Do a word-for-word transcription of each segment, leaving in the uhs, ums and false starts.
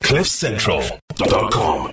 cliff central dot com.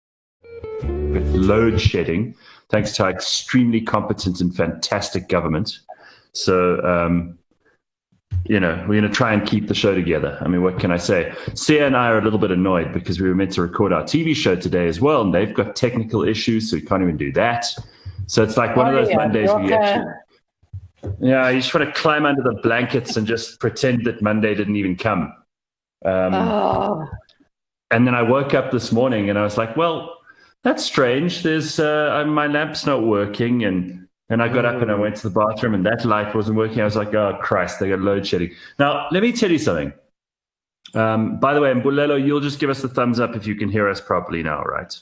With load shedding, thanks to our extremely competent and fantastic government. So, um, you know, we're going to try and keep the show together. I mean, what can I say? Sia and I are a little bit annoyed because we were meant to record our T V show today as well, and they've got technical issues, so we can't even do that. So it's like one oh, of those yeah, Mondays where you actually, yeah, you just want to climb under the blankets and just pretend that Monday didn't even come. Um, oh. And then I woke up this morning and I was like, well, that's strange. There's uh, my lamp's not working, and and I got mm. up and I went to the bathroom and that light wasn't working. I was like, oh Christ, they got load shedding. Now let me tell you something. Um, by the way, Mbulelo, you'll just give us the thumbs up if you can hear us properly now, right?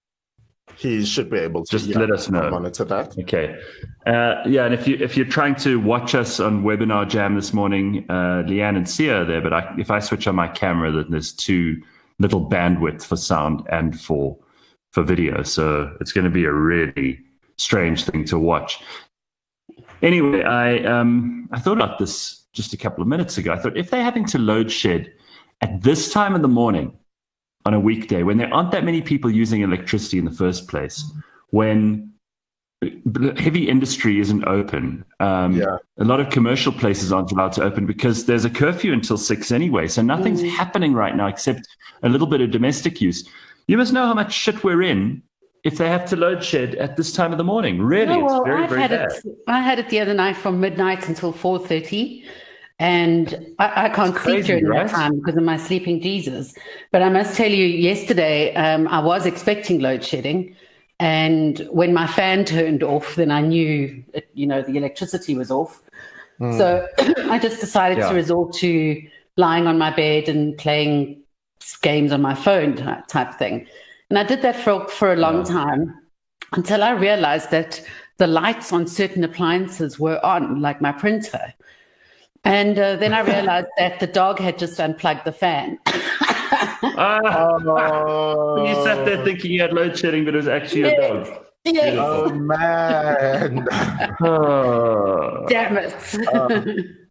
He should be able to just yeah, let us know. Monitor that. Okay. Uh, yeah, and if you if you're trying to watch us on Webinar Jam this morning, uh, Leanne and Sia are there. But I, if I switch on my camera, then there's two little bandwidth for sound and for for video. So it's going to be a really strange thing to watch. Anyway, I um I thought about this just a couple of minutes ago. I thought if they're having to load shed at this time of the morning on a weekday, when there aren't that many people using electricity in the first place, when heavy industry isn't open, um, yeah. a lot of commercial places aren't allowed to open because there's a curfew until six anyway. So nothing's mm. happening right now except a little bit of domestic use. You must know how much shit we're in if they have to load shed at this time of the morning. Really, no, well, it's very, I've very had bad. It, I had it the other night from midnight until four thirty. And I, I can't sleep during right? that time because of my sleeping Jesus. But I must tell you, yesterday um, I was expecting load shedding. And when my fan turned off, then I knew, it, you know, the electricity was off. Mm. So I just decided yeah. to resort to lying on my bed and playing games on my phone type thing. And I did that for, for a long yeah. time until I realized that the lights on certain appliances were on, like my printer. And uh, then I realized that the dog had just unplugged the fan. oh. You sat there thinking you had load shedding, but it was actually yes. a dog. Yes. Oh, man. oh. Damn it. uh,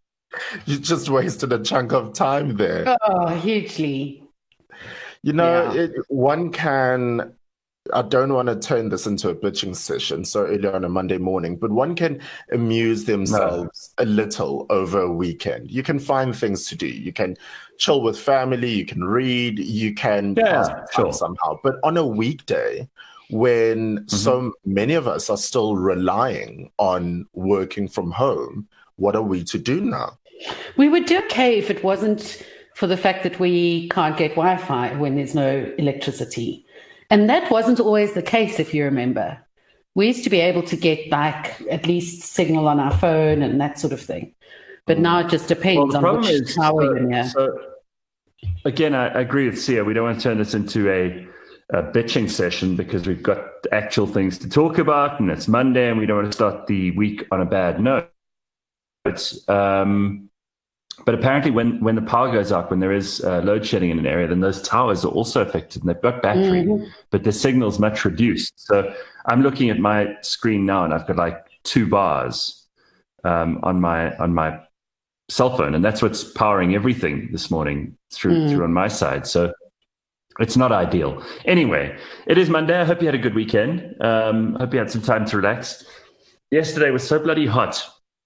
you just wasted a chunk of time there. Oh, hugely. You know, yeah. it, one can... I don't want to turn this into a bitching session so early on a Monday morning, but one can amuse themselves no. a little over a weekend. You can find things to do. You can chill with family. You can read. You can yeah, pass time sure. somehow. But on a weekday, when mm-hmm. so many of us are still relying on working from home, what are we to do now? We would do okay if it wasn't for the fact that we can't get Wi-Fi when there's no electricity. And that wasn't always the case, if you remember. We used to be able to get like at least signal on our phone and that sort of thing. But now it just depends well, on which is, tower you're near. So, again, I, I agree with Sia. We don't want to turn this into a, a bitching session because we've got actual things to talk about and it's Monday and we don't want to start the week on a bad note. But, um, But apparently when, when the power goes up, when there is uh, load shedding in an area, then those towers are also affected and they've got battery, mm-hmm. but the signal's much reduced. So I'm looking at my screen now and I've got like two bars um, on my on my cell phone, and that's what's powering everything this morning through mm. through on my side. So it's not ideal. Anyway, it is Monday. I hope you had a good weekend. Um, I hope you had some time to relax. Yesterday was so bloody hot.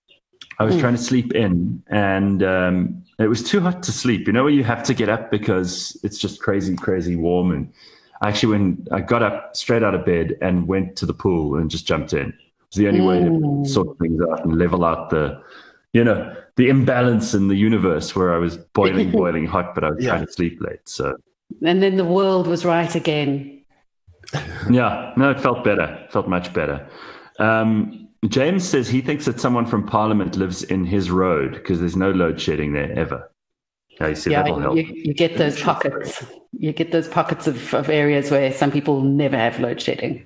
I was mm. trying to sleep in and um, it was too hot to sleep. You know, where you have to get up because it's just crazy, crazy warm. And actually, when I got up straight out of bed and went to the pool and just jumped in, it was the only mm. way to sort things out and level out the, you know, the imbalance in the universe where I was boiling, boiling hot, but I was yeah. trying to sleep late. So, and then the world was right again. Yeah, no, it felt better. It felt much better. Um, James says he thinks that someone from Parliament lives in his road because there's no load shedding there ever. Yeah, you see, yeah, that'll help. You, you get those pockets. You get those pockets of, of areas where some people never have load shedding.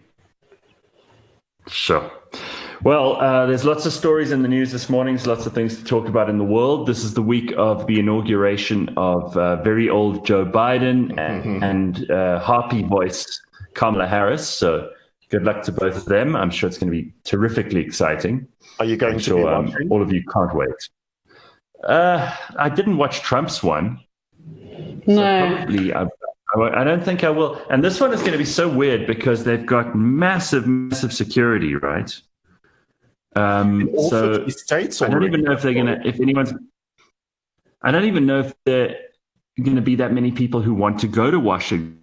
Sure. Well, uh, there's lots of stories in the news this morning. There's lots of things to talk about in the world. This is the week of the inauguration of uh, very old Joe Biden and, mm-hmm. and uh, harpy voice Kamala Harris. So good luck to both of them. I'm sure it's going to be terrifically exciting. Are you going I'm to sure, be watching? Um, all of you can't wait. Uh, I didn't watch Trump's one. So no. probably I, I I don't think I will. And this one is going to be so weird because they've got massive, massive security, right? Um, so states I don't even know if they're going to, if anyone's, I don't even know if there are going to be that many people who want to go to Washington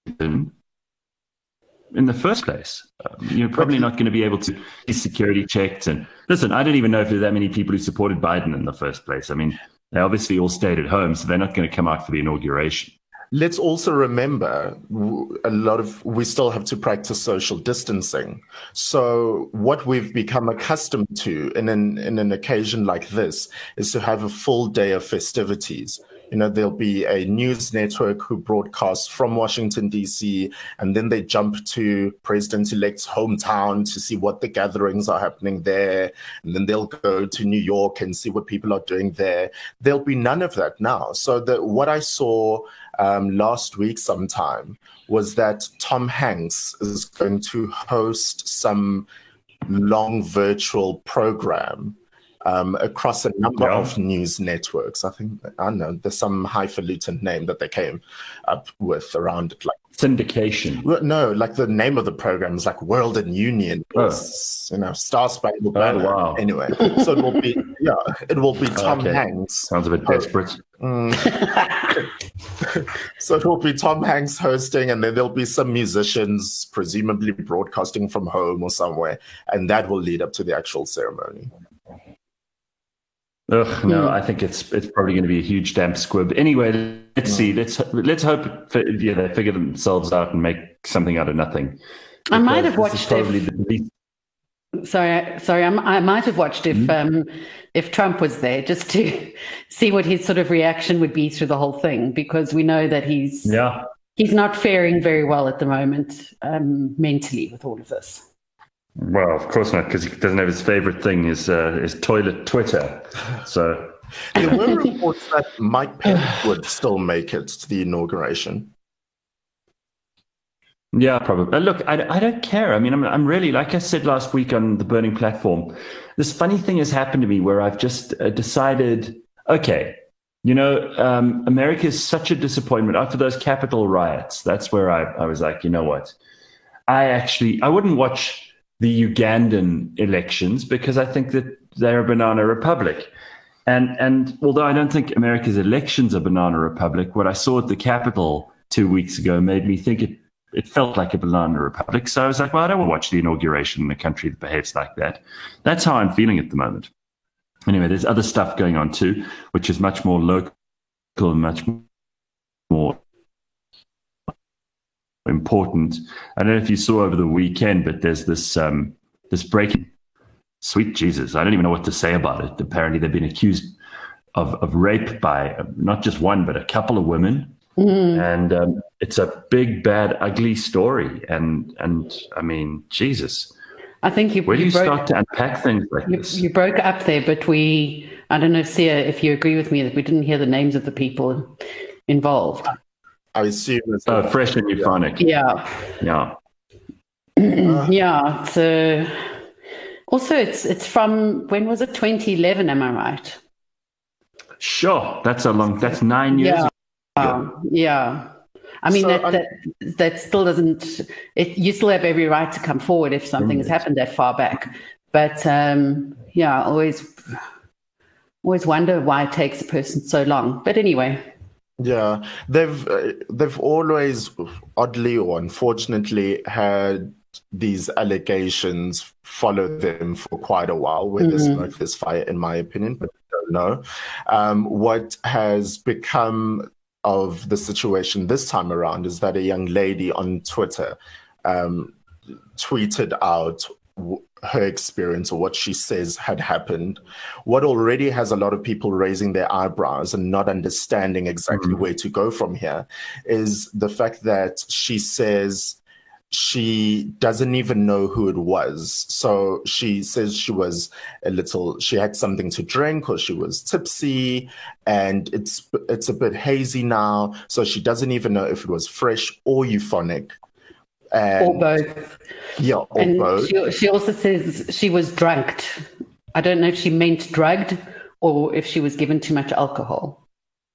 in the first place. Um, you're probably not going to be able to be security checked. And listen, I don't even know if there's that many people who supported Biden in the first place. I mean, they obviously all stayed at home, so they're not going to come out for the inauguration. Let's also remember a lot of, we still have to practice social distancing. So what we've become accustomed to in an, in an occasion like this is to have a full day of festivities. You know, there'll be a news network who broadcasts from Washington, D C, and then they jump to President-elect's hometown to see what the gatherings are happening there. And then they'll go to New York and see what people are doing there. There'll be none of that now. So the, what I saw um, last week sometime was that Tom Hanks is going to host some long virtual program Um, across a number yeah. of news networks. I think, I don't know, there's some highfalutin name that they came up with around it. Like syndication. No, like the name of the program is like World and Union, or, oh. you know, Star Spangled Banner. Oh, wow. Anyway, so it will be, yeah, it will be Tom okay. Hanks. Sounds a bit desperate. Mm. So it will be Tom Hanks hosting, and then there'll be some musicians presumably broadcasting from home or somewhere, and that will lead up to the actual ceremony. Ugh, no, I think it's it's probably going to be a huge damp squib. Anyway, let's see. Let's let's hope for, yeah, they figure themselves out and make something out of nothing. I might have watched probably if, the least... Sorry, sorry. I, I might have watched if mm-hmm. um, if Trump was there, just to see what his sort of reaction would be through the whole thing, because we know that he's yeah he's not faring very well at the moment um, mentally with all of this. Well, of course not, because he doesn't have his favorite thing, his, uh, his toilet Twitter. So there were reports that Mike Pence would still make it to the inauguration. Yeah, probably. Uh, look, I, I don't care. I mean, I'm, I'm really, like I said last week on the Burning Platform, this funny thing has happened to me where I've just uh, decided, okay, you know, um, America is such a disappointment. After those Capitol riots, that's where I, I was like, you know what? I actually, I wouldn't watch the Ugandan elections because I think that they're a banana republic. And and although I don't think America's elections are banana republic, what I saw at the Capitol two weeks ago made me think it, it felt like a banana republic. So I was like, well, I don't want to watch the inauguration in a country that behaves like that. That's how I'm feeling at the moment. Anyway, there's other stuff going on too, which is much more local and much more important. I don't know if you saw over the weekend, but there's this um, this breaking. Sweet Jesus, I don't even know what to say about it. Apparently, they've been accused of of rape by uh, not just one, but a couple of women, mm. and um, it's a big, bad, ugly story. And and I mean, Jesus, I think you. Where do you, you broke, start to unpack things like you, this? You broke up there, but we. I don't know, Sia, if you agree with me that we didn't hear the names of the people involved. I assume it's uh, fresh and euphonic. Yeah. Yeah. Yeah. yeah. So also it's it's from, when was it? twenty eleven, am I right? Sure. That's a long that's nine years yeah. ago. Uh, yeah. I mean, so, that, that that still doesn't it you still have every right to come forward if something has happened that far back. But um yeah, always always wonder why it takes a person so long. But anyway. Yeah, they've uh, they've always, oddly or unfortunately, had these allegations follow them for quite a while, where mm-hmm. there's smoke, there's fire, in my opinion, but I don't know. Um, what has become of the situation this time around is that a young lady on Twitter um, tweeted out her experience or what she says had happened. What already has a lot of people raising their eyebrows and not understanding exactly mm-hmm. where to go from here is the fact that she says she doesn't even know who it was. So she says she was a little, she had something to drink or she was tipsy and it's it's a bit hazy now. So she doesn't even know if it was fresh or euphonic. And, or both. Yeah, or and both. She, she also says she was drugged. I don't know if she meant drugged or if she was given too much alcohol.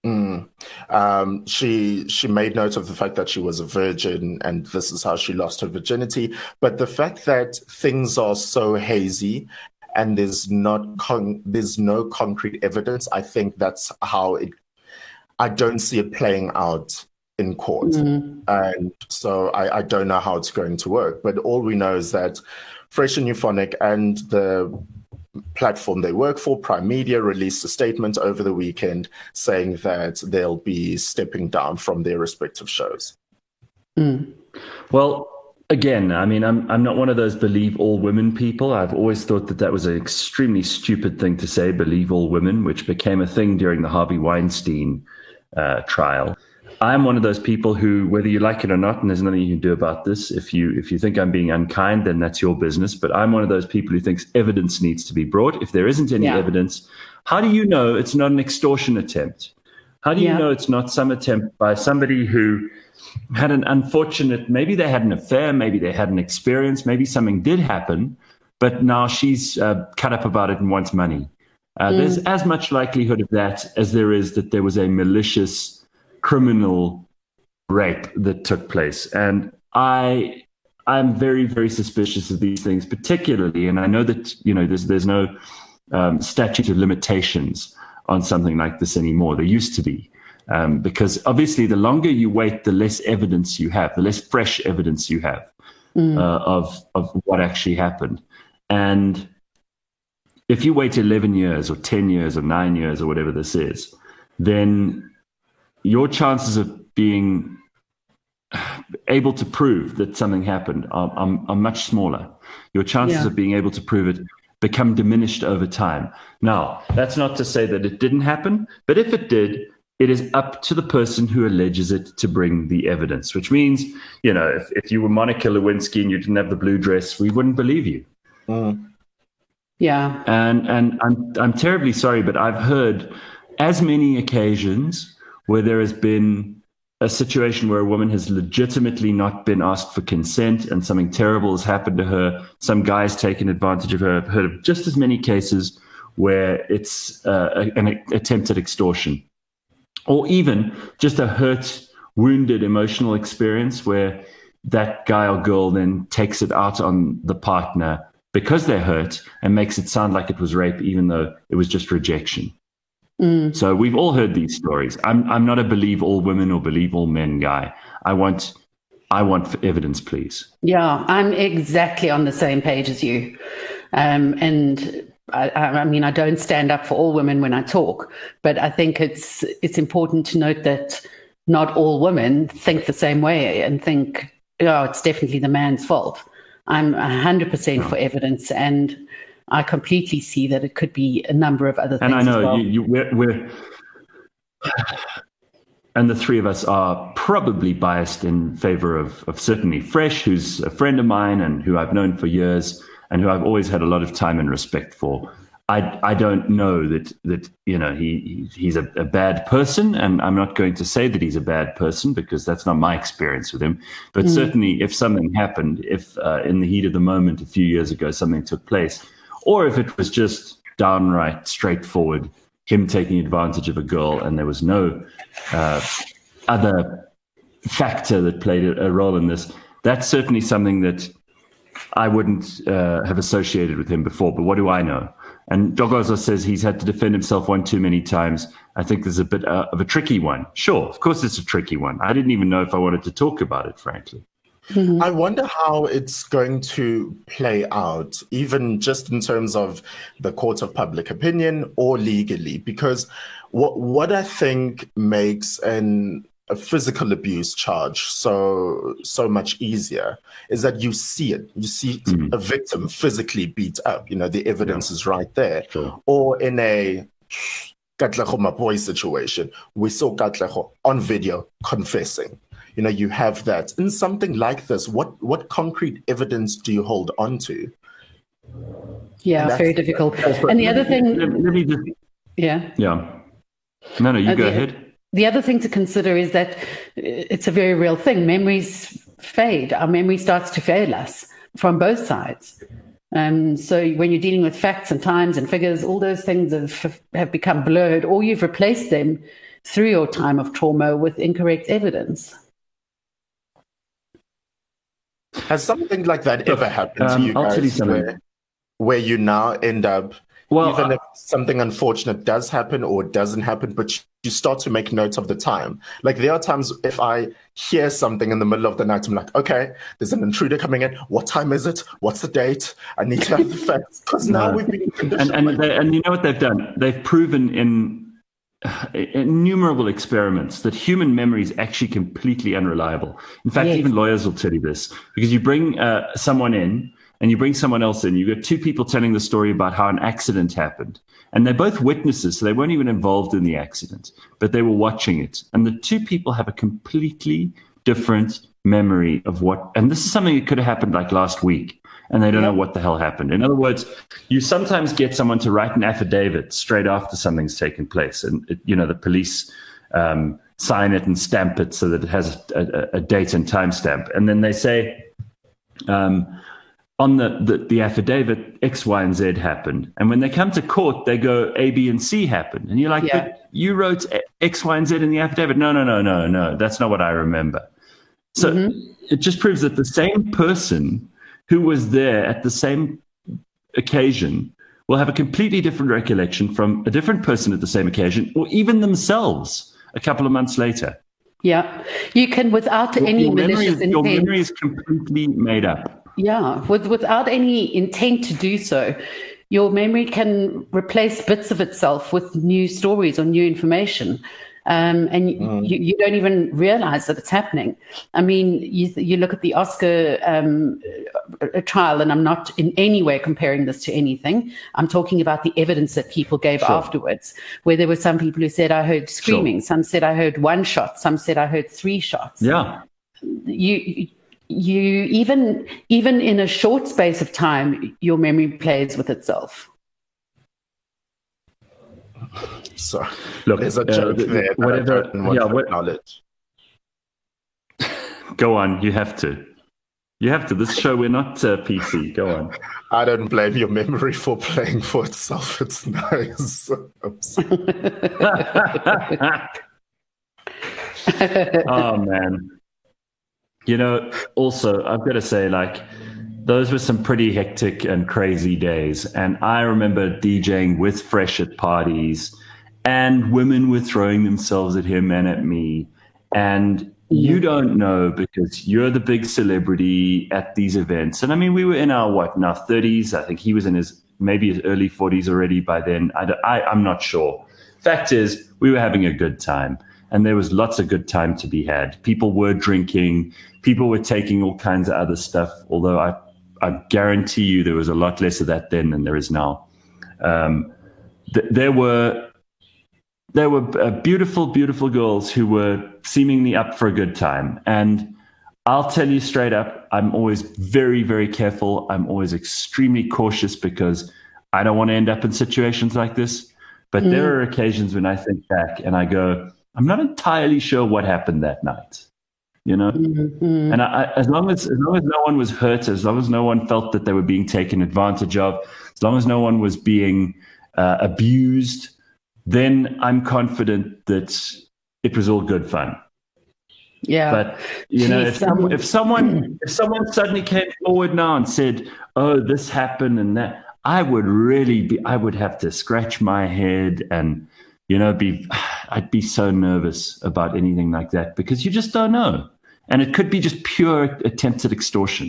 Mm. Um, she she made note of the fact that she was a virgin and this is how she lost her virginity. But the fact that things are so hazy and there's not con- there's no concrete evidence, I think that's how it. I don't see it playing out in court, mm. and so I, I don't know how it's going to work. But all we know is that Fresh and Euphonic and the platform they work for, Prime Media, released a statement over the weekend saying that they'll be stepping down from their respective shows. Mm. Well, again, I mean, I'm I'm not one of those believe all women people. I've always thought that that was an extremely stupid thing to say, believe all women, which became a thing during the Harvey Weinstein uh, trial. I'm one of those people who, whether you like it or not, and there's nothing you can do about this, if you if you think I'm being unkind, then that's your business. But I'm one of those people who thinks evidence needs to be brought. If there isn't any yeah. evidence, how do you know it's not an extortion attempt? How do you yeah. know it's not some attempt by somebody who had an unfortunate, maybe they had an affair, maybe they had an experience, maybe something did happen, but now she's uh, cut up about it and wants money. Uh, mm. There's as much likelihood of that as there is that there was a malicious criminal rape that took place. And I, I'm very, very suspicious of these things, particularly, and I know that, you know, there's, there's no um, statute of limitations on something like this anymore. There used to be, um, because obviously the longer you wait, the less evidence you have, the less fresh evidence you have mm. uh, of, of what actually happened. And if you wait eleven years or ten years or nine years or whatever this is, then your chances of being able to prove that something happened are, are, are much smaller. Your chances yeah. of being able to prove it become diminished over time. Now, that's not to say that it didn't happen, but if it did, it is up to the person who alleges it to bring the evidence, which means, you know, if, if you were Monica Lewinsky and you didn't have the blue dress, we wouldn't believe you. Mm. Yeah. And and I'm I'm terribly sorry, but I've heard as many occasions where there has been a situation where a woman has legitimately not been asked for consent and something terrible has happened to her, some guy's taken advantage of her. I've heard of just as many cases where it's uh, an attempt at extortion, or even just a hurt, wounded emotional experience where that guy or girl then takes it out on the partner because they're hurt and makes it sound like it was rape, even though it was just rejection. Mm. So we've all heard these stories. I'm I'm not a believe all women or believe all men guy. I want I want evidence, please. Yeah, I'm exactly on the same page as you. Um, and I, I mean, I don't stand up for all women when I talk, but I think it's it's important to note that not all women think the same way and think, oh, it's definitely the man's fault. I'm one hundred percent no. for evidence, and I completely see that it could be a number of other things. And I know as well. you, you, we're, we're, and the three of us are probably biased in favor of, of certainly Fresh, who's a friend of mine and who I've known for years and who I've always had a lot of time and respect for. I, I don't know that, that you know, he he's a, a bad person, and I'm not going to say that he's a bad person because that's not my experience with him. But mm. certainly if something happened, if uh, in the heat of the moment a few years ago something took place, or if it was just downright straightforward, him taking advantage of a girl and there was no uh, other factor that played a role in this, that's certainly something that I wouldn't uh, have associated with him before. But what do I know? And Dogozo says he's had to defend himself one too many times. I think there's a bit uh, of a tricky one. Sure, of course it's a tricky one. I didn't even know if I wanted to talk about it, frankly. Mm-hmm. I wonder how it's going to play out, even just in terms of the court of public opinion or legally, because what what I think makes an a physical abuse charge so so much easier is that you see it. You see mm-hmm. a victim physically beat up. You know, the evidence yeah. is right there. Sure. Or in a Katlego Mapoy situation, we saw Katlego on video confessing. You know, you have that. In something like this, what, what concrete evidence do you hold on to? Yeah, very difficult. And the other thing... Let me just, yeah. Yeah. No, no, you uh, go the, ahead. The other thing to consider is that it's a very real thing. Memories fade. Our memory starts to fail us from both sides. Um, so when you're dealing with facts and times and figures, all those things have, have become blurred, or you've replaced them through your time of trauma with incorrect evidence. Has something like that ever happened um, to you I'll guys tell you something. where, where you now end up, well, even I, if something unfortunate does happen or doesn't happen, but you start to make note of the time? Like there are times if I hear something in the middle of the night, I'm like, okay, there's an intruder coming in. What time is it? What's the date? I need to have the facts because now no. we've been conditioned. And, and, they, and you know what they've done? They've proven in innumerable experiments that human memory is actually completely unreliable. In fact, yes. even lawyers will tell you this, because you bring uh, someone in and you bring someone else in, you've got two people telling the story about how an accident happened, and they're both witnesses, so they weren't even involved in the accident, but they were watching it. And the two people have a completely different memory of what, and this is something that could have happened like last week, and they don't yep. know what the hell happened. In other words, you sometimes get someone to write an affidavit straight after something's taken place. And, it, you know, the police um, sign it and stamp it so that it has a, a, a date and time stamp. And then they say um, on the, the, the affidavit, X, Y, and Z happened. And when they come to court, they go A, B, and C happened. And you're like, yeah. but you wrote X, Y, and Z in the affidavit. No, no, no, no, no. That's not what I remember. So mm-hmm. it just proves that the same person who was there at the same occasion will have a completely different recollection from a different person at the same occasion, or even themselves a couple of months later. Yeah, you can, without your, any your malicious memory is, intent. Your memory is completely made up. Yeah, with, without any intent to do so, your memory can replace bits of itself with new stories or new information. Um, and mm. you, you don't even realize that it's happening. I mean, you, you look at the Oscar um, trial, and I'm not in any way comparing this to anything. I'm talking about the evidence that people gave sure. afterwards, where there were some people who said, I heard screaming. Sure. Some said, I heard one shot. Some said, I heard three shots. Yeah. You, you even, even in a short space of time, your memory plays with itself. So look, there's a joke uh, there. Whatever. Yeah. What, knowledge. Go on. You have to. You have to. This show, we're not uh, P C. Go on. I don't blame your memory for playing for itself. It's nice. Oh man. You know, also I've got to say, like, those were some pretty hectic and crazy days. And I remember DJing with Fresh at parties, and women were throwing themselves at him and at me. And you don't know, because you're the big celebrity at these events. And I mean, we were in our, what, in our thirties. I think he was in his, maybe his early forties already by then. I, I, I'm not sure. Fact is, we were having a good time. And there was lots of good time to be had. People were drinking. People were taking all kinds of other stuff, although I I guarantee you there was a lot less of that then than there is now. Um, th- there were there were uh, beautiful, beautiful girls who were seemingly up for a good time. And I'll tell you straight up, I'm always very, very careful. I'm always extremely cautious, because I don't want to end up in situations like this. But mm. there are occasions when I think back and I go, I'm not entirely sure what happened that night. You know, mm-hmm. and I, as long as as long as no one was hurt, as long as no one felt that they were being taken advantage of, as long as no one was being uh, abused, then I'm confident that it was all good fun. Yeah. But you Jeez, know, if, some, if someone if someone suddenly came forward now and said, "Oh, this happened and that," I would really be. I would have to scratch my head and, you know, be. I'd be so nervous about anything like that, because you just don't know. And it could be just pure attempts at extortion.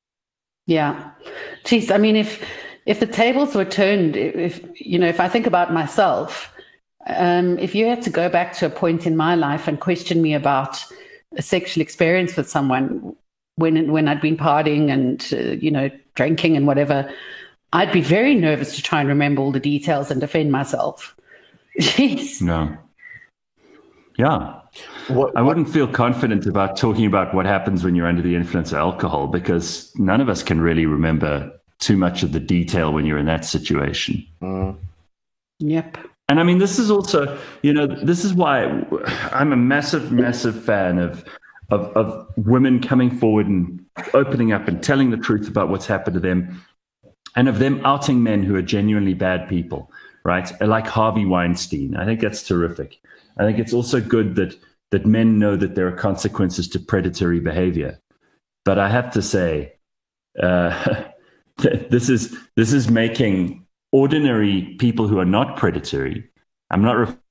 Yeah. Geez, I mean, if if the tables were turned, if, you know, if I think about myself, um, if you had to go back to a point in my life and question me about a sexual experience with someone when when I'd been partying and, uh, you know, drinking and whatever, I'd be very nervous to try and remember all the details and defend myself. Jeez. No. Yeah. What, I wouldn't feel confident about talking about what happens when you're under the influence of alcohol, because none of us can really remember too much of the detail when you're in that situation. Mm. Yep. And I mean, this is also, you know, this is why I'm a massive, massive fan of, of, of women coming forward and opening up and telling the truth about what's happened to them, and of them outing men who are genuinely bad people. right? Like Harvey Weinstein. I think that's terrific. I think it's also good that that men know that there are consequences to predatory behavior. But I have to say, uh, this is this is making ordinary people who are not predatory. I'm not ref-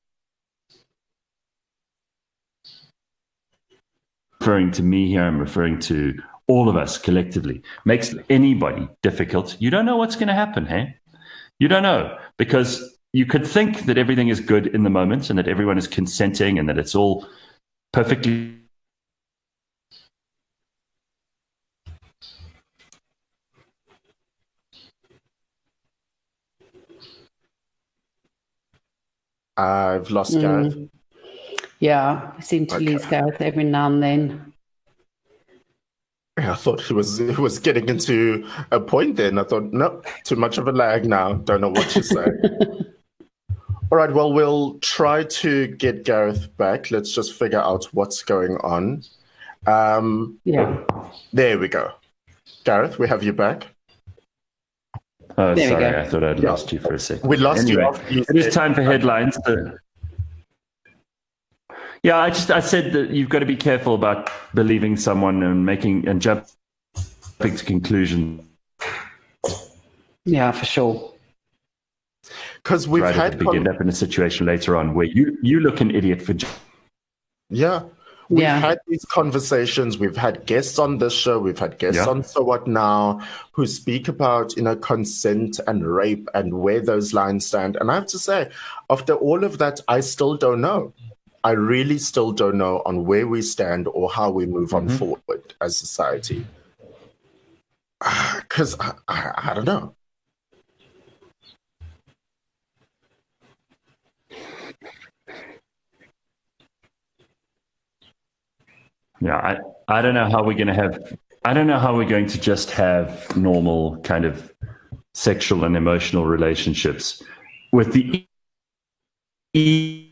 referring to me here. I'm referring to all of us collectively. Makes anybody difficult. You don't know what's going to happen, hey? You don't know, because you could think that everything is good in the moment and that everyone is consenting and that it's all perfectly. I've lost mm. Gareth. Yeah, I seem to okay. lose Gareth every now and then. I thought he was he was getting into a point then. I thought, no, too much of a lag now. Don't know what to say. All right, well, we'll try to get Gareth back. Let's just figure out what's going on. Um, yeah. There we go. Gareth, we have you back. Oh, there sorry, I thought I'd yeah. lost you for a second. We lost anyway, you. After you it is time for headlines. So. Yeah, I just I said that you've got to be careful about believing someone and making and jumping to conclusions. Yeah, for sure. Because we've right had at the con- end up in a situation later on where you you look an idiot for. Yeah, we've yeah. had these conversations. We've had guests on this show. We've had guests yeah. on So What Now who speak about you know consent and rape and where those lines stand. And I have to say, after all of that, I still don't know. I really still don't know on where we stand or how we move mm-hmm. on forward as society. Because I, I, I don't know. Yeah, I, I don't know how we're going to have, I don't know how we're going to just have normal kind of sexual and emotional relationships with the ease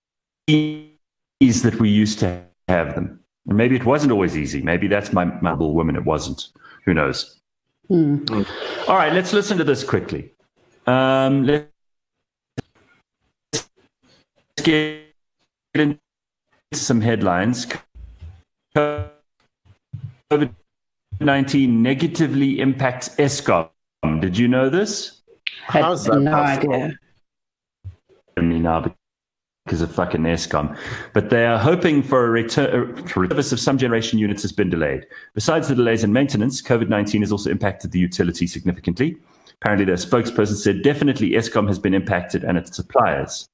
that we used to have them. And maybe it wasn't always easy. Maybe that's my humble woman. It wasn't. Who knows? Mm. Mm. All right, let's listen to this quickly. Um, let's get into some headlines. COVID nineteen negatively impacts Eskom. Did you know this? How's that no possible? idea. I mean, now because of fucking Eskom. But they are hoping for a return. A service of some generation units has been delayed. Besides the delays in maintenance, COVID nineteen has also impacted the utility significantly. Apparently, their spokesperson said definitely Eskom has been impacted and its suppliers.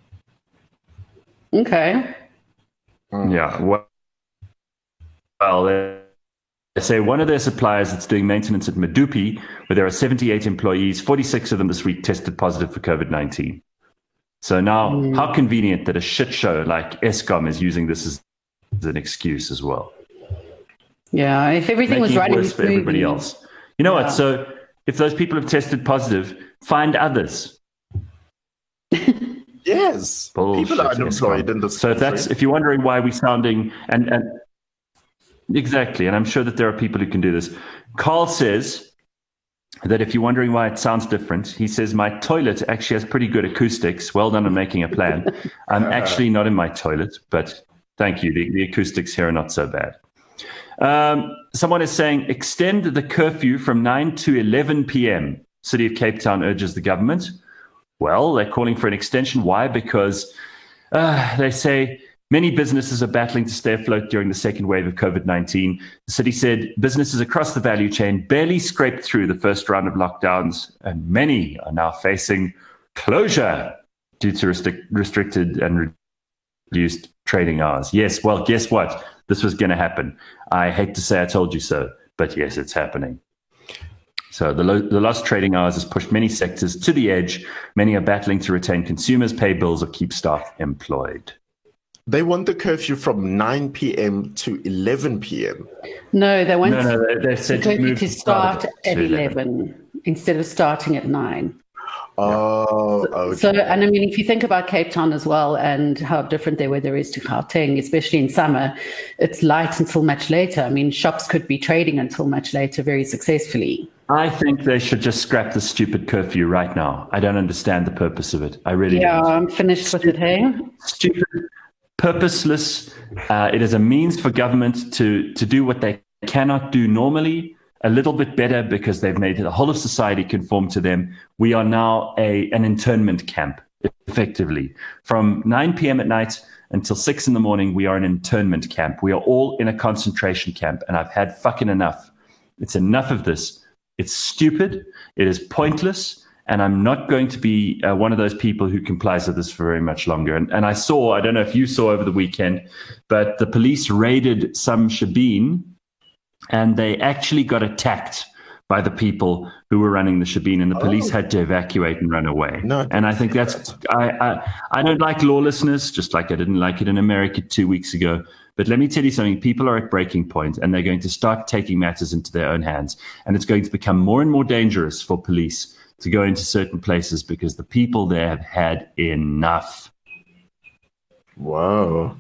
Okay. Mm. Yeah. Well, Well, they say one of their suppliers that's doing maintenance at Medupi, where there are seventy-eight employees, forty-six of them this week tested positive for COVID nineteen. So now, mm. how convenient that a shit show like Eskom is using this as, as an excuse as well. Yeah, if everything Making was running worse for everybody else. You know yeah. what? So if those people have tested positive, find others. Yes, Bullshit, people are unemployed Eskom. in this. So if that's if you're wondering why we're sounding and and. Exactly, and I'm sure that there are people who can do this. Carl says that if you're wondering why it sounds different, he says, my toilet actually has pretty good acoustics. Well done on making a plan. I'm actually not in my toilet, but thank you. The, the acoustics here are not so bad. Um, someone is saying, extend the curfew from nine to eleven p.m. City of Cape Town urges the government. Well, they're calling for an extension. Why? Because uh, they say... many businesses are battling to stay afloat during the second wave of COVID nineteen. The city said businesses across the value chain barely scraped through the first round of lockdowns, and many are now facing closure due to restric- restricted and reduced trading hours. Yes, well, guess what? This was going to happen. I hate to say I told you so, but yes, it's happening. So the, lo- the lost trading hours has pushed many sectors to the edge. Many are battling to retain consumers, pay bills, or keep staff employed. They want the curfew from nine p.m. to eleven p.m. No, they want no, no, they, they said the curfew to, to start at eleven instead of starting at nine. Oh, okay. So, and I mean, if you think about Cape Town as well and how different their weather is to Gauteng, especially in summer, it's light until much later. I mean, shops could be trading until much later very successfully. I think they should just scrap the stupid curfew right now. I don't understand the purpose of it. I really yeah, don't. I'm finished with it, hey? Stupid, purposeless. Uh, it is a means for government to, to do what they cannot do normally, a little bit better because they've made the whole of society conform to them. We are now a an internment camp, effectively. From nine p.m. at night until six in the morning, we are an internment camp. We are all in a concentration camp, and I've had fucking enough. It's enough of this. It's stupid. It is pointless. And I'm not going to be uh, one of those people who complies with this for very much longer. And, and I saw, I don't know if you saw over the weekend, but the police raided some shebeen, and they actually got attacked by the people who were running the shebeen, and the police oh. had to evacuate and run away. No, and I think that's, I, I, I don't like lawlessness, just like I didn't like it in America two weeks ago. But let me tell you something, people are at breaking point, and they're going to start taking matters into their own hands. And it's going to become more and more dangerous for police to go into certain places because the people there have had enough. Whoa.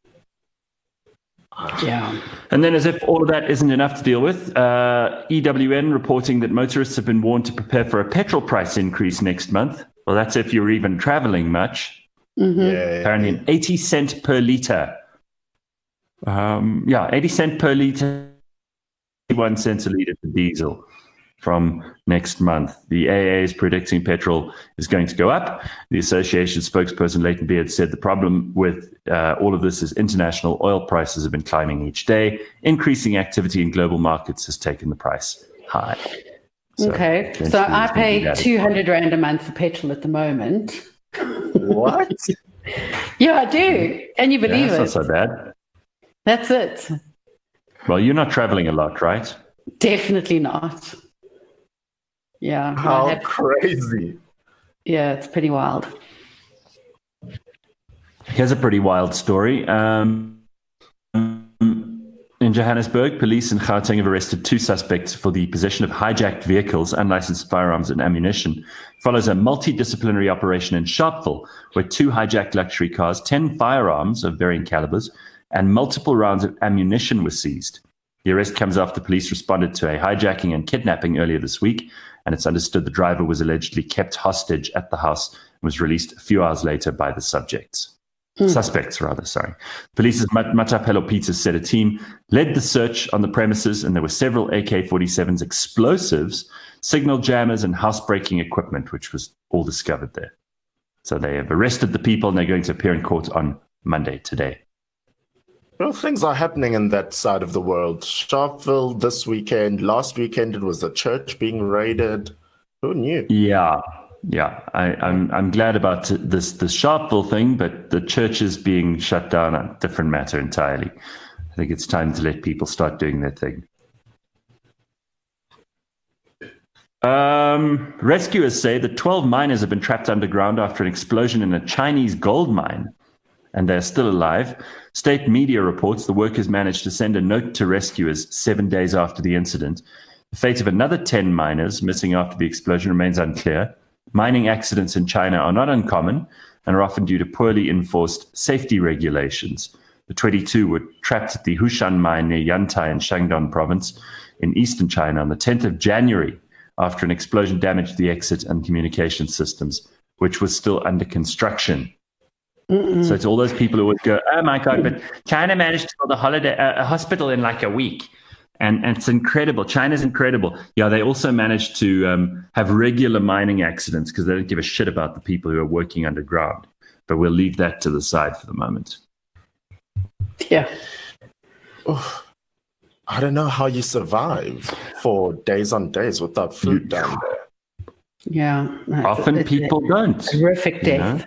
Yeah. And then, as if all of that isn't enough to deal with, uh, E W N reporting that motorists have been warned to prepare for a petrol price increase next month. Well, that's if you're even traveling much. Mm-hmm. Yeah, yeah, Apparently an eighty cent per litre. Um, yeah, eighty cent per litre, one cent a litre for diesel from next month. The A A is predicting petrol is going to go up. The association spokesperson Leighton Beard said the problem with uh, all of this is international oil prices have been climbing each day. Increasing activity in global markets has taken the price high. So okay, so I pay two hundred rand a month for petrol at the moment. What? Yeah, I do. And you believe yeah, that's it. Not so bad. That's it. Well, you're not traveling a lot, right? Definitely not. Yeah. How have, crazy. Yeah, it's pretty wild. Here's a pretty wild story. Um, in Johannesburg, police in Gauteng have arrested two suspects for the possession of hijacked vehicles, unlicensed firearms, and ammunition. It follows a multidisciplinary operation in Sharpeville, where two hijacked luxury cars, ten firearms of varying calibers, and multiple rounds of ammunition were seized. The arrest comes after police responded to a hijacking and kidnapping earlier this week, and it's understood the driver was allegedly kept hostage at the house and was released a few hours later by the subjects. Hmm. Suspects, rather, sorry. Police's Matapelo Peters said a team led the search on the premises, and there were several A K forty-sevens, explosives, signal jammers, and housebreaking equipment, which was all discovered there. So they have arrested the people, and they're going to appear in court on Monday, today. Well, things are happening in that side of the world. Sharpeville this weekend. Last weekend, it was a church being raided. Who knew? Yeah, yeah. I, I'm I'm glad about this this Sharpeville thing, but the churches being shut down, a different matter entirely. I think it's time to let people start doing their thing. Um, rescuers say that twelve miners have been trapped underground after an explosion in a Chinese gold mine, and they're still alive. State media reports the workers managed to send a note to rescuers seven days after the incident. The fate of another ten miners missing after the explosion remains unclear. Mining accidents in China are not uncommon and are often due to poorly enforced safety regulations. The twenty-two were trapped at the Hushan mine near Yantai in Shandong province in eastern China on the tenth of January after an explosion damaged the exit and communication systems, which was still under construction. Mm-mm. So it's all those people who would go, oh my God, but China managed to build a holiday, uh, a hospital in like a week. And, and it's incredible. China's incredible. Yeah, they also managed to um, have regular mining accidents because they don't give a shit about the people who are working underground. But we'll leave that to the side for the moment. Yeah. Oh, I don't know how you survive for days on days without food down there. Yeah. Often it's, people it's don't. Horrific death. You know?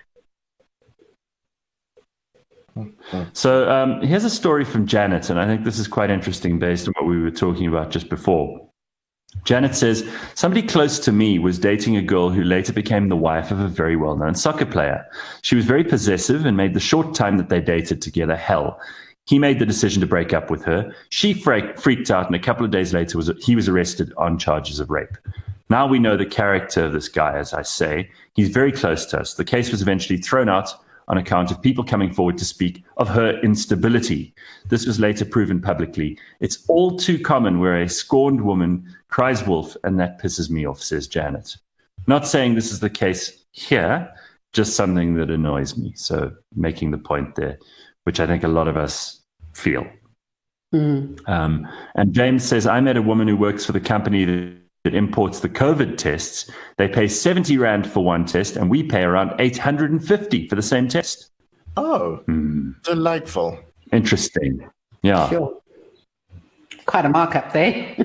So um, here's a story from Janet, and I think this is quite interesting based on what we were talking about just before. Janet says, somebody close to me was dating a girl who later became the wife of a very well-known soccer player. She was very possessive and made the short time that they dated together hell. He made the decision to break up with her. She freak, freaked out, and a couple of days later was he was arrested on charges of rape. Now we know the character of this guy, as I say. He's very close to us. The case was eventually thrown out on account of people coming forward to speak of her instability. This was later proven publicly. It's all too common where a scorned woman cries wolf, and that pisses me off, says Janet. Not saying this is the case here, just something that annoys me. So making the point there, which I think a lot of us feel. Mm. Um, and James says, I met a woman who works for the company that, that imports the COVID tests. They pay seventy rand for one test, and we pay around eight hundred fifty for the same test. Oh, mm. Delightful. Interesting. Yeah. Sure. Quite a markup there.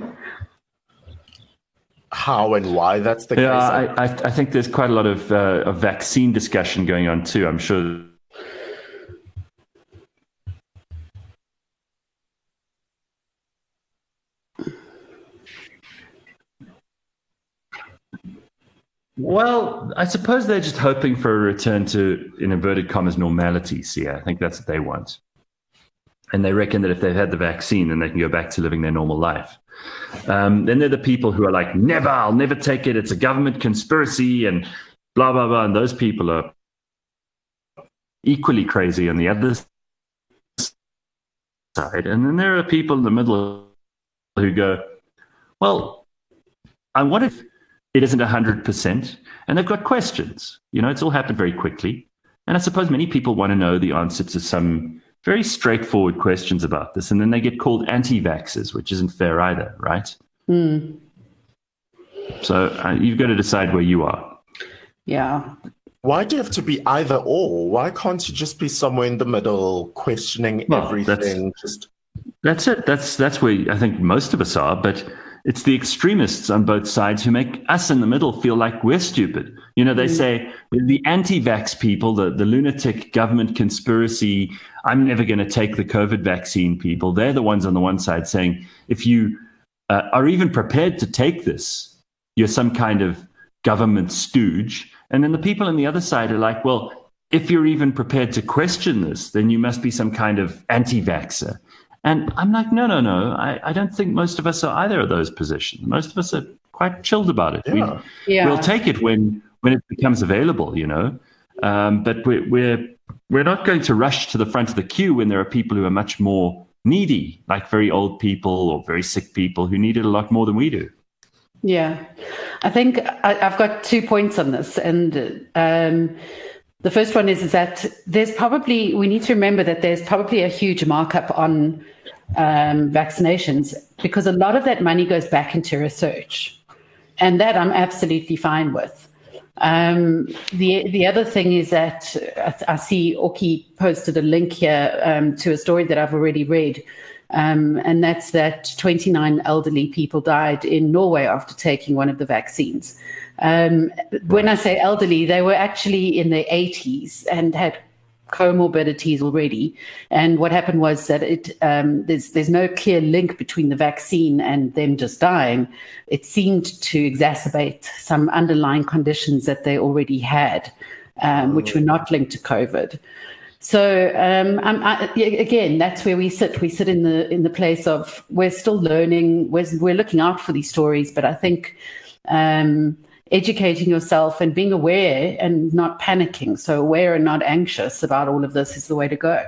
How and why that's the yeah, case? I, I, I think there's quite a lot of, uh, of vaccine discussion going on too. I'm sure. Well, I suppose they're just hoping for a return to, in inverted commas, normality. See, I think that's what they want. And they reckon that if they've had the vaccine, then they can go back to living their normal life. Um, then they're the people who are like, never, I'll never take it. It's a government conspiracy and blah, blah, blah. And those people are equally crazy on the other side. And then there are people in the middle who go, well, I what if it isn't one hundred percent? And they've got questions. You know, it's all happened very quickly. And I suppose many people want to know the answer to some very straightforward questions about this. And then they get called anti-vaxxers, which isn't fair either, right? Mm. So uh, you've got to decide where you are. Yeah. Why do you have to be either or? Why can't you just be somewhere in the middle, questioning well, everything? That's, just that's it. That's that's where I think most of us are. But it's the extremists on both sides who make us in the middle feel like we're stupid. You know, they mm. say the anti-vax people, the, the lunatic government conspiracy, I'm never going to take the COVID vaccine people. They're the ones on the one side saying, if you uh, are even prepared to take this, you're some kind of government stooge. And then the people on the other side are like, well, if you're even prepared to question this, then you must be some kind of anti-vaxxer. And I'm like, no, no, no. I, I don't think most of us are either of those positions. Most of us are quite chilled about it. Yeah. We, yeah. We'll take it when, when it becomes available, you know. Um, but we're, we're, we're not going to rush to the front of the queue when there are people who are much more needy, like very old people or very sick people who need it a lot more than we do. Yeah. I think I, I've got two points on this. And um, the first one is, is that there's probably, we need to remember that there's probably a huge markup on um, vaccinations, because a lot of that money goes back into research. And that I'm absolutely fine with. Um, the the other thing is that I, I see Oki posted a link here um, to a story that I've already read. Um, and that's that twenty-nine elderly people died in Norway after taking one of the vaccines. Um, when I say elderly, they were actually in their eighties and had comorbidities already. And what happened was that it um, there's there's no clear link between the vaccine and them just dying. It seemed to exacerbate some underlying conditions that they already had, um, which were not linked to COVID. So um, I'm, I, again, that's where we sit. We sit in the in the place of we're still learning. We're we're looking out for these stories, but I think um, educating yourself and being aware and not panicking, so aware and not anxious about all of this, is the way to go.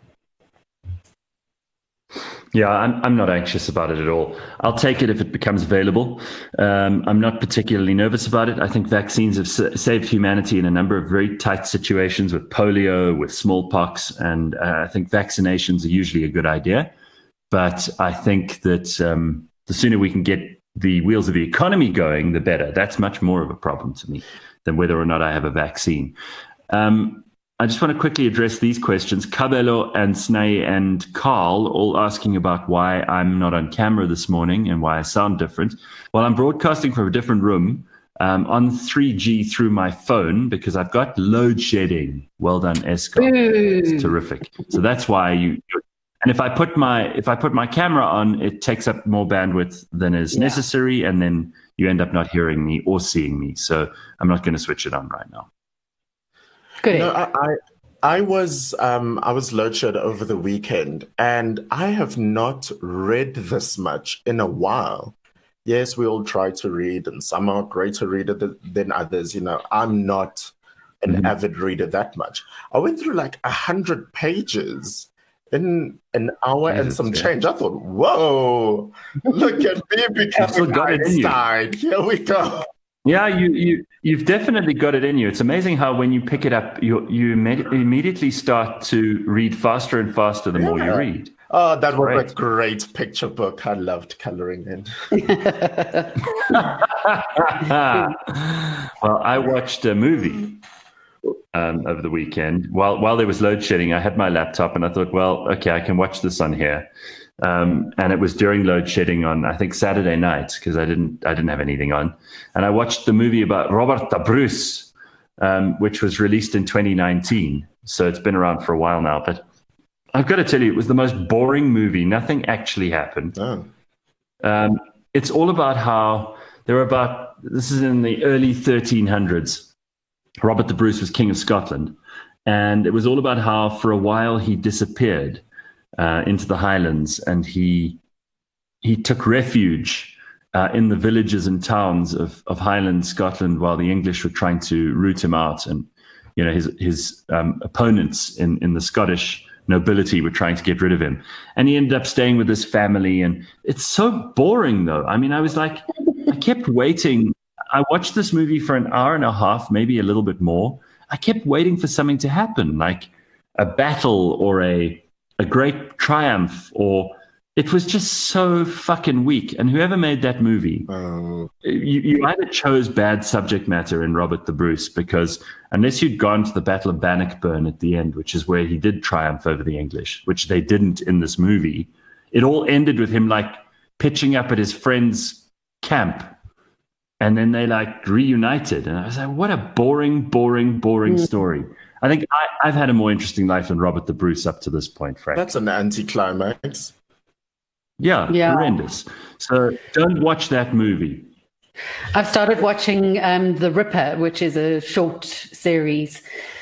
Yeah, I'm I'm not anxious about it at all. I'll take it if it becomes available. Um, I'm not particularly nervous about it. I think vaccines have sa- saved humanity in a number of very tight situations with polio, with smallpox, and uh, I think vaccinations are usually a good idea. But I think that um, the sooner we can get the wheels of the economy going, the better. That's much more of a problem to me than whether or not I have a vaccine. Um, I just want to quickly address these questions. Kabelo and Snay and Carl all asking about why I'm not on camera this morning and why I sound different. Well, I'm broadcasting from a different room um, on three G through my phone because I've got load shedding. Well done, Eskom. It's terrific. So that's why you. And if I put my if I put my camera on, it takes up more bandwidth than is yeah. necessary, and then you end up not hearing me or seeing me. So I'm not going to switch it on right now. Good. No, I, I I was um, I was load shed over the weekend, and I have not read this much in a while. Yes, we all try to read, and some are greater reader than others. You know, I'm not an Mhm. avid reader that much. I went through like a hundred pages in an hour and Jesus, some yeah. change. I thought, whoa, look at me still becoming got it in you. Einstein. Here we go. Yeah, you, you, you've definitely got it in you. It's amazing how when you pick it up, you, you imme- immediately start to read faster and faster the more you Yeah. read. Oh, that was Great. a great picture book. I loved coloring in. Well, I watched a movie um, over the weekend. While while there was load shedding, I had my laptop and I thought, well, okay, I can watch this on here. Um, and it was during load shedding on, I think, Saturday night because I didn't I didn't have anything on. And I watched the movie about Robert the Bruce, um, which was released in twenty nineteen. So it's been around for a while now. But I've got to tell you, it was the most boring movie. Nothing actually happened. Oh. Um, it's all about how there were about, this is in the early thirteen hundreds. Robert the Bruce was King of Scotland. And it was all about how for a while he disappeared uh, into the Highlands and he he took refuge uh, in the villages and towns of, of Highland Scotland while the English were trying to root him out. And, you know, his, his um, opponents in, in the Scottish nobility were trying to get rid of him. And he ended up staying with his family. And it's so boring, though. I mean, I was like, I kept waiting. I watched this movie for an hour and a half, maybe a little bit more. I kept waiting for something to happen, like a battle or a a great triumph, or it was just so fucking weak. And whoever made that movie, Oh. you, you either chose bad subject matter in Robert the Bruce, because unless you'd gone to the Battle of Bannockburn at the end, which is where he did triumph over the English, which they didn't in this movie, it all ended with him like pitching up at his friend's camp. And then they like reunited. And I was like, what a boring, boring, boring Mm. story. I think I, I've had a more interesting life than Robert the Bruce up to this point, Frank. That's an anticlimax. Yeah, Yeah. horrendous. So don't watch that movie. I've started watching um, The Ripper, which is a short series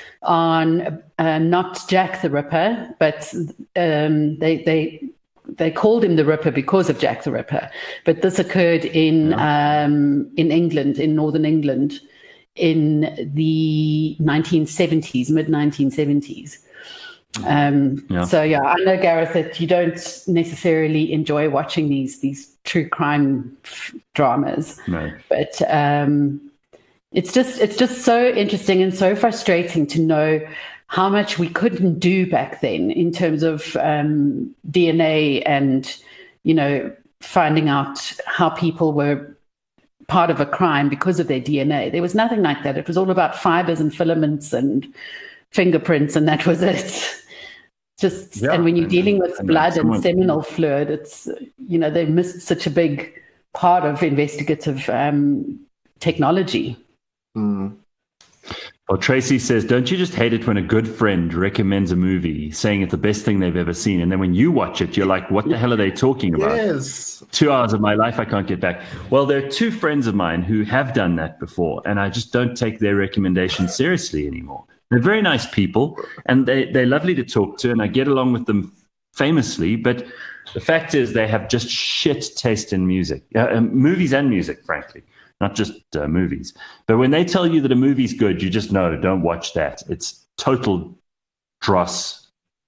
on uh, not Jack the Ripper, but um, they they they called him the Ripper because of Jack the Ripper. But this occurred in um, in England, in northern England, in the nineteen seventies, mid nineteen seventies. Um, Yeah. So yeah, I know, Gareth, that you don't necessarily enjoy watching these these true crime f- dramas, No. but um, it's just it's just so interesting and so frustrating to know how much we couldn't do back then in terms of um, D N A and, you know, finding out how people were part of a crime because of their D N A. There was nothing like that. It was all about fibers and filaments and fingerprints, and that was it. Just Yeah, and when you're and- dealing with and blood someone- and seminal fluid, it's, you know, they missed such a big part of investigative um, technology. Mm. Well, Tracy says, don't you just hate it when a good friend recommends a movie saying it's the best thing they've ever seen, and then when you watch it, you're like, what the hell are they talking about? Yes. Two hours of my life I can't get back. Well, there are two friends of mine who have done that before, and I just don't take their recommendations seriously anymore. They're very nice people, and they, they're lovely to talk to, and I get along with them famously, but the fact is they have just shit taste in music, uh, um, movies and music, frankly, not just uh, movies. But when they tell you that a movie's good, you just know, don't watch that. It's total dross.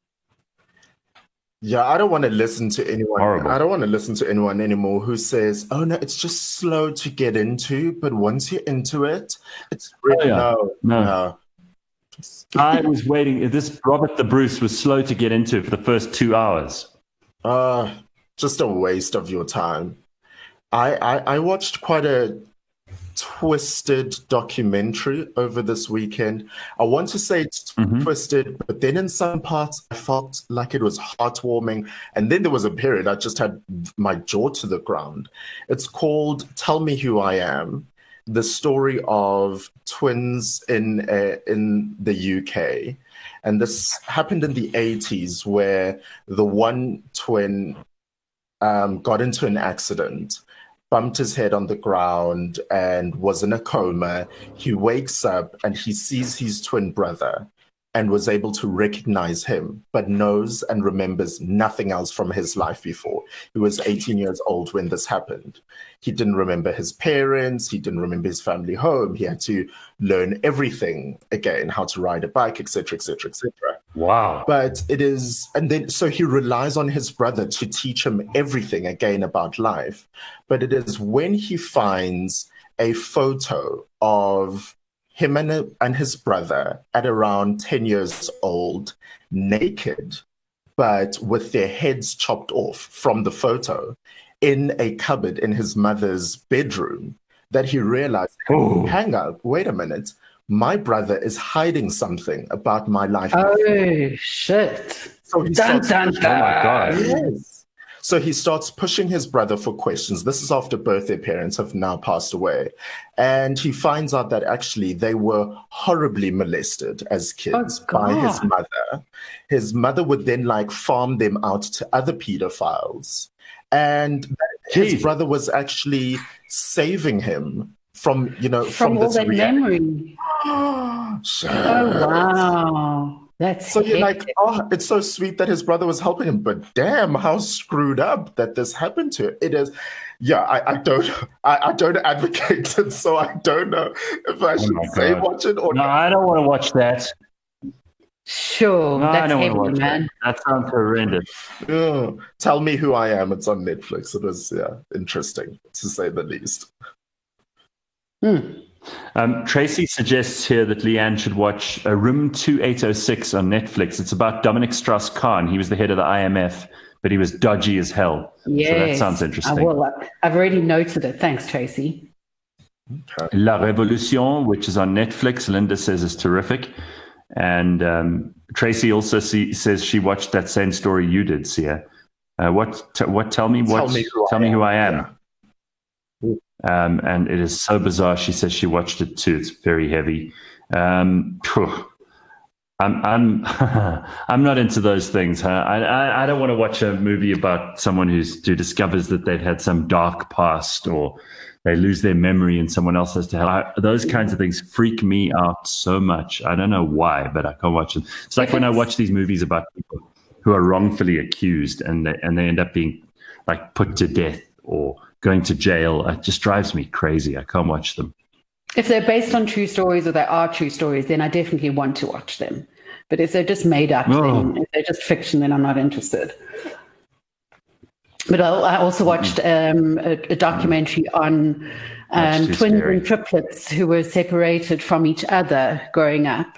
Yeah, I don't want to listen to anyone. Horrible. I don't want to listen to anyone anymore who says, "Oh no, it's just slow to get into, but once you're into it, it's really Oh, yeah. no, No. no." I was waiting. This Robert the Bruce was slow to get into for the first two hours. Uh, just a waste of your time. I, I, I watched quite a twisted documentary over this weekend. I want to say it's Mhm. twisted, but then in some parts I felt like it was heartwarming. And then there was a period I just had my jaw to the ground. It's called Tell Me Who I Am, the story of twins in uh, in the U K. And this happened in the eighties, where the one twin um, got into an accident, bumped his head on the ground, and was in a coma. He wakes up and he sees his twin brother and was able to recognize him, but knows and remembers nothing else from his life before. He was eighteen years old when this happened. He didn't remember his parents. He didn't remember his family home. He had to learn everything again, how to ride a bike, et cetera, et cetera, et cetera. Wow. But it is, and then, so he relies on his brother to teach him everything again about life. But it is when he finds a photo of him and, a, and his brother at around ten years old, naked, but with their heads chopped off from the photo in a cupboard in his mother's bedroom, that he realized, oh, hang up, wait a minute, my brother is hiding something about my life. Oh, shit. So he dun, starts, dun, dun. Oh, my God. Yes. So he starts pushing his brother for questions. This is after both their parents have now passed away. And he finds out that actually they were horribly molested as kids oh, by his mother. His mother would then like farm them out to other pedophiles. And Jeez. his brother was actually saving him from, you know, from, from all this that reality. memory. Sure. Oh, wow. That's so you're hectic. like, oh, it's so sweet that his brother was helping him, but damn, how screwed up that this happened to him. It is, yeah, I, I don't, I, I don't advocate it, so I don't know if I should oh say God. watch it or no. not. I don't want to watch that. Sure, no, that's I don't heavy, want to watch man. That. that sounds horrendous. Yeah. Tell Me Who I Am. It's on Netflix. It was yeah interesting to say the least. Hmm. Um, Tracy suggests here that Leanne should watch uh, Room twenty-eight oh six on Netflix. It's about Dominic Strauss-Kahn. He was the head of the I M F, but he was dodgy as hell. Yes. So that sounds interesting. I will. I've already noted it. Thanks, Tracy. Okay. La Révolution, which is on Netflix, Linda says is terrific. And um, Tracy also see, says she watched that same story you did, Sia. Uh, what? T- what? Tell me what? Tell me who, tell I, me am. who I am. Yeah. Um, and it is so bizarre. She says she watched it too. It's very heavy. Um, I'm I'm I'm not into those things. Huh? I, I I don't want to watch a movie about someone who's who discovers that they've had some dark past or they lose their memory and someone else has to help. Those kinds of things freak me out so much. I don't know why, but I can't watch them. It's like when I watch these movies about people who are wrongfully accused and they, and they end up being like put to death or going to jail. It just drives me crazy. I can't watch them. If they're based on true stories or they are true stories, then I definitely want to watch them. But if they're just made up, oh. then, if they're just fiction, then I'm not interested. But I also watched um, a, a documentary on um, twins scary. and triplets who were separated from each other growing up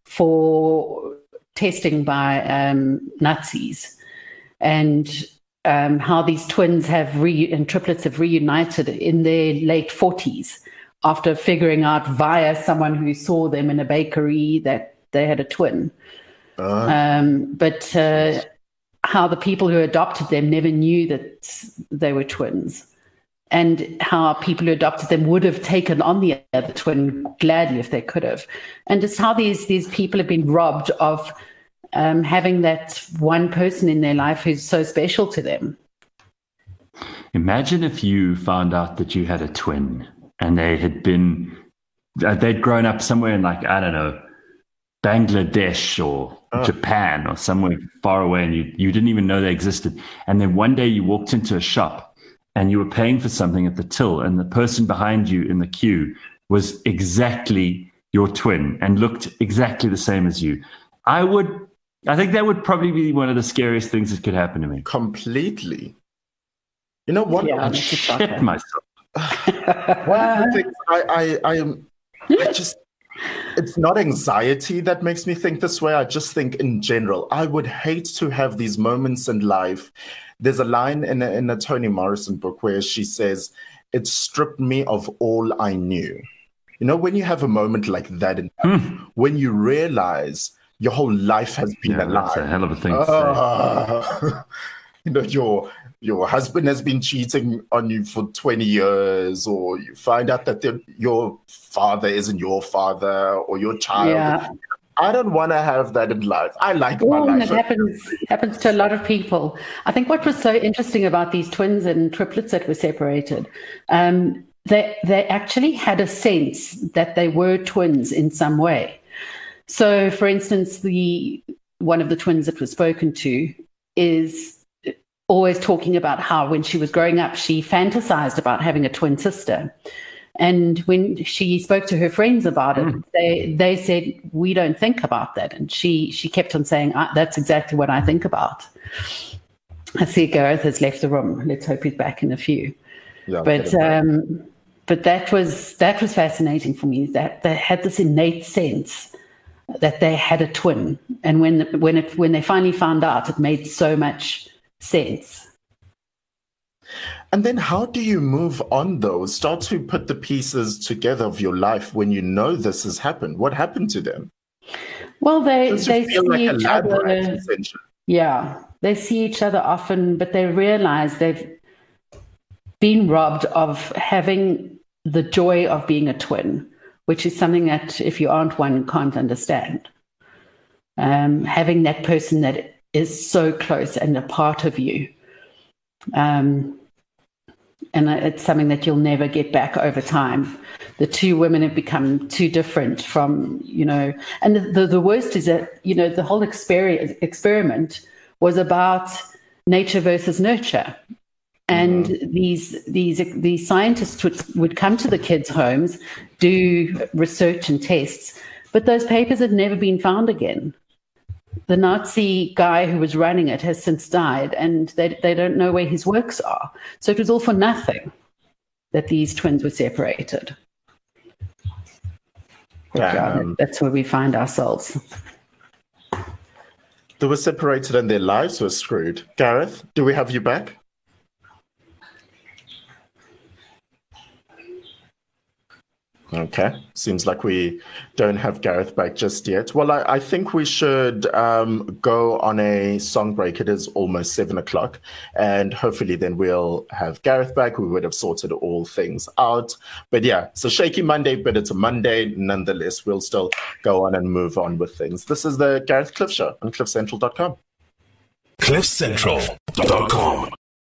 for testing by um, Nazis. And Um, how these twins have re- and triplets have reunited in their late forties after figuring out via someone who saw them in a bakery that they had a twin. Uh, um, but uh, how the people who adopted them never knew that they were twins, and how people who adopted them would have taken on the other twin gladly if they could have. And just how these these people have been robbed of Um, having that one person in their life who's so special to them. Imagine if you found out that you had a twin and they had been, they'd grown up somewhere in like, I don't know, Bangladesh or oh. Japan or somewhere far away and you, you didn't even know they existed. And then one day you walked into a shop and you were paying for something at the till and the person behind you in the queue was exactly your twin and looked exactly the same as you. I would I think that would probably be one of the scariest things that could happen to me. Completely. You know what? Yeah, I'd shit myself. One of the things I, I, I am, I just, it's not anxiety that makes me think this way. I just think in general, I would hate to have these moments in life. There's a line in a, in a Toni Morrison book where she says, "It stripped me of all I knew." You know, when you have a moment like that, in life, hmm. when you realize your whole life has been yeah, a lie. That's a hell of a thing to uh, say. You know, your your husband has been cheating on you for twenty years, or you find out that your father isn't your father, or your child. Yeah. I don't want to have that in life. I like oh, my life. And it happens, happens to a lot of people. I think what was so interesting about these twins and triplets that were separated, um, they they actually had a sense that they were twins in some way. So, for instance, the one of the twins that was spoken to is always talking about how when she was growing up, she fantasized about having a twin sister. And when she spoke to her friends about it, mm. they they said, we don't think about that. And she, she kept on saying, that's exactly what I think about. I see Gareth has left the room. Let's hope he's back in a few. Yeah, but um, but that was that was fascinating for me, that they had this innate sense that they had a twin. And when the, when it when they finally found out, it made so much sense. And then how do you move on, though? Start to put the pieces together of your life when you know this has happened. What happened to them? Well, they, they see like each other. Yeah, they see each other often, but they realize they've been robbed of having the joy of being a twin, which is something that if you aren't one, you can't understand. Um, having that person that is so close and a part of you. Um, and it's something that you'll never get back over time. The two women have become too different from, you know, and the, the, the worst is that, you know, the whole exper- experiment was about nature versus nurture. And mm-hmm. these these these scientists would, would come to the kids' homes, do research and tests, but those papers have never been found again. The Nazi guy who was running it has since died, and they they don't know where his works are. So it was all for nothing that these twins were separated. Yeah, um, that's where we find ourselves. They were separated and their lives were screwed. Gareth, do we have you back? Okay, seems like we don't have Gareth back just yet. Well, I, I think we should um, go on a song break. It is almost seven o'clock, and hopefully then we'll have Gareth back. We would have sorted all things out. But yeah, it's a shaky Monday, but it's a Monday. Nonetheless, we'll still go on and move on with things. This is the Gareth Cliff Show on cliff central dot com. cliff central dot com